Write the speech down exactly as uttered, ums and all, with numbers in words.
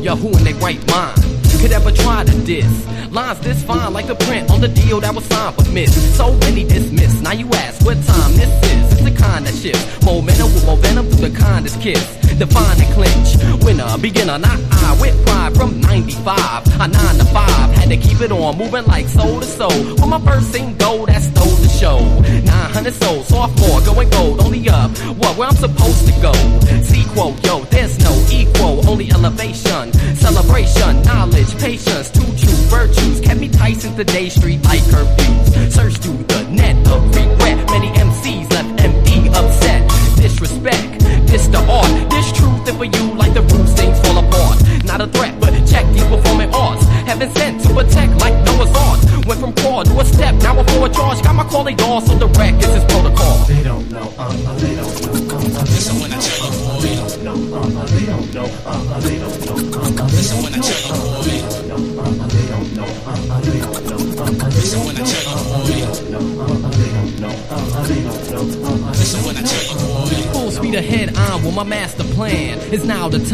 Yo, who in their right mind could ever try to diss? Lines this fine like the print on the deal that was signed but missed. So many dismissed. Now you ask what time this is. It's the kind that shifts momentum with more venom through the kindest kiss. Define and clinch. Winner, beginner, not I. With pride from ninety-five. I nine to five. Had to keep it on, moving like soul to soul. When my first single that stole the show. nine hundred souls, sophomore, going gold. Only up, what, where I'm supposed to go. Sequel, yo, there's no equal. Only elevation, celebration, knowledge, patience. Two true virtues kept me tight since the day street light curfews. Search through the net of regret. Many M Cs left empty, upset. Disrespect, this the art. This truth is for you like the roof things fall apart. Not a threat, but check these performing arts. Heaven sent to protect like Noah's Ark. Went from core to a step, now I'm for a charge. Got my calling all, so the wreck is his protocol. They don't know, uh, uh, they don't know, uh, uh, listen when I tell you, boy. They don't know, uh, uh, they don't know, uh, uh, they don't know, uh, uh, listen when I tell you, boy. They don't know, uh, uh, they don't know, uh, uh, they don't know, uh, uh, listen when I tell you, boy. They don't know, uh, uh, they don't know, uh, uh, they don't know, uh, uh, listen when I tell you, boy. Full speed ahead, I'm with my master plan. It's now the time.